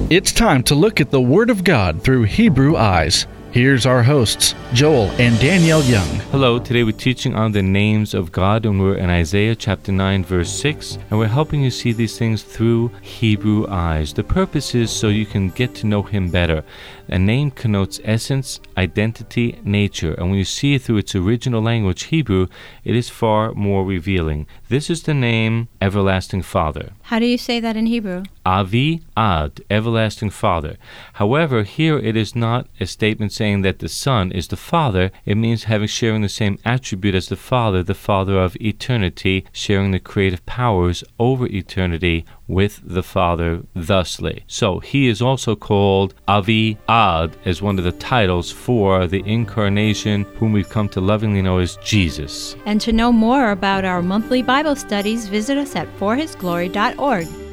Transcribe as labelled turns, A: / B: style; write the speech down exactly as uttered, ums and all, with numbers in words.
A: It's time to look at the Word of God through Hebrew eyes. Here's our hosts, Joel and Danielle Young.
B: Hello, today we're teaching on the names of God, and we're in Isaiah chapter nine, verse six, and we're helping you see these things through Hebrew eyes. The purpose is so you can get to know Him better. A name connotes essence, identity, nature, and when you see it through its original language, Hebrew, it is far more revealing. This is the name Everlasting Father.
C: How do you say that in Hebrew?
B: Avi Ad, Everlasting Father. However, here it is not a statement saying that the Son is the Father. It means having sharing the same attribute as the Father, the Father of eternity, sharing the creative powers over eternity with the Father thusly. So he is also called Avi Ad as one of the titles for the incarnation, whom we've come to lovingly know as Jesus.
C: And to know more about our monthly Bible studies, visit us at for his glory dot org.